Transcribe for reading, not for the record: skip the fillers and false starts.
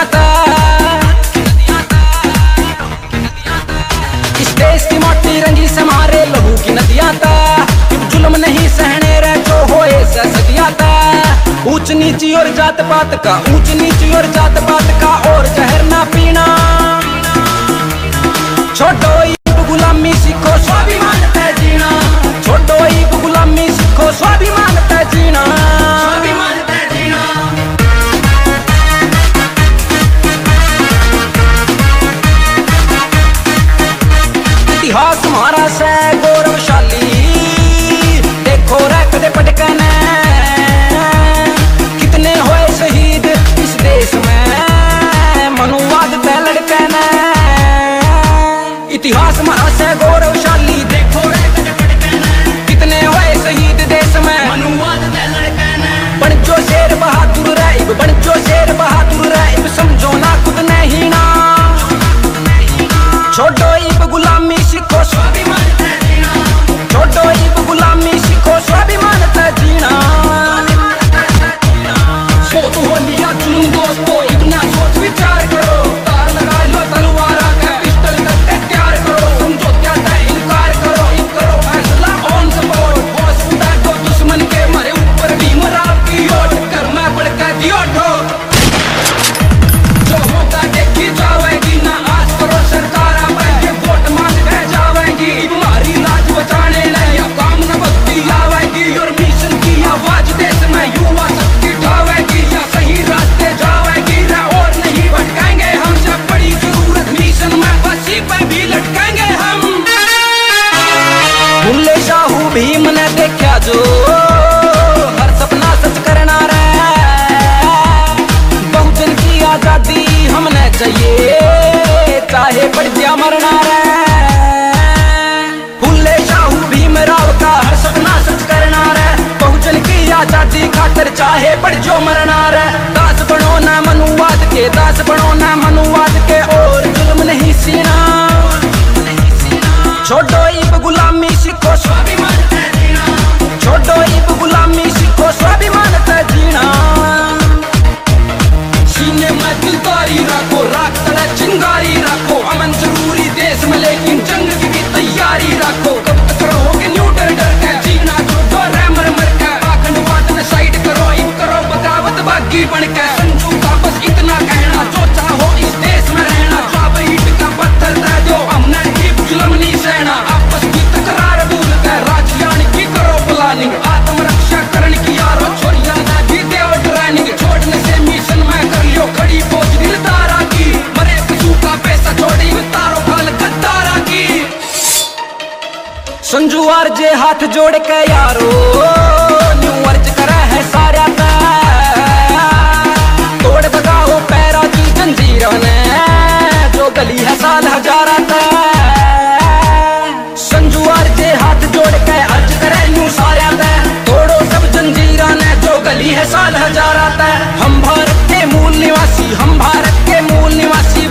ता, इस देश की माटी रंगी से हमारे लहू की नदियां ता, जुल्म नहीं सहने रहे जो होए सदिया ता। ऊंच नीची और जात पात का, ऊंच नीची और जात पात का और जहर ना पीना। छोड़ो ईब गुलामी सीखो स्वाभिमान पे जीना, छोड़ो ईब गुलामी सीखो स्वाभिमान पे जीना, स्वाभिमान पे जीना। इतिहास हमारा से गौरवशाली, देखो रे कदे पटकने कितने होए शहीद इस देश में, मनुवाद पे लड़के ने। इतिहास हमारा से गौरवशाली, देखो रे कदे पटकने कितने होए शहीद देश में, मनुवाद पे लड़के ने। बन जो शेर बहादुर रे इब, बन जो शेर बहादुर रे इब, समझो ना खुद नहीं ना। छोड़ो इब गुलामी सीखो स्वाभिमान पे जीना, छोड़ो इब गुलामी सीखो स्वाभिमान पे जीना। सोच हो लिया जुनून दोस्तों, इतना सोच विचार करो, तार लगा लो तलवार का, पिस्टल करके तैयार करो, समझो क्या था इनकार करो, इन करो फैसला ऑन सपोर्ट। बॉस उतार दो दुश्मन के, मारे ऊपर भी मराव की ओट कर, मैं बढ़ के दियो ठोक। जो होगा देखी जाएगी ना, आज करो सरकार आवेगी, वोट मांग के जाएगी, तुम्हारी लाज बचाने या काम न बस्ती आवेगी। और मिशन की आवाज देश में युवा शक्ति उठावेगी, या सही रास्ते जाएगी रे और नहीं भटकेंगे हम। जब बड़ी जरूरत मिशन में फांसी पे भी लटकेंगे हम। भुल्ले शाहू भीम ने देखा जो हर सपना सच करना रे, बहुजन की आजादी हमने चाहिए चाहे पड़ जा मरना रे। फुल्ले शाहू भीमराव का हर सपना सच करना रे, बहुजन की आजादी खातिर चाहे पड़ जो मरना रे। दास बनो ना मनुवाद के, दास बनो ना मनुवाद के, और जुल्म नहीं सीना। छोड़ो इब गुलामी सीखो स्वाभिमान पे जीना, छोड़ो इब गुलामी सीखो स्वाभिमान पे जीना। सीने में दिलदारी रखो, राख तड़े चिंगारी रखो, अमन जरूरी देश में लेकिन जंग की भी तैयारी रखो। कब तक रहोगे न्यू डर डर के, जीना जो डर है मर मर के, आखंडवाद न साइड करो, इन करो बगावत बागी बन के। संजू का बस इतना कहना, जो चाहो इस देश में रहना, जब ईट का पत्थर दे दो हमने ईब जुल्म नहीं सहना। आपस की तकरार भूल के राज्यान की करो प्लानिंग, आत्मरक्षा करने की यारो छोरिया ना भी देव ट्रेनिंग। छोड़ने से मिशन में कर लियो खड़ी फौज दिलदारा की, मरे पिछू का पैसा छोड़ी तारो खाल गद्दारा की। संजू आरजे हाथ जोड़ के यारो न्यू अर्ज करे है सारा का, तोड़ बगाओ पैरा की जंजीरों ने जो गली है साल हजारा का। संजू आरजे हाथ जोड़ के अर्ज करे न्यू सारा का, तोड़ो सब जंजीरा ने जो गली है साल हजारा का। हम भारत के मूल निवासी, हम भारत के मूल निवासी,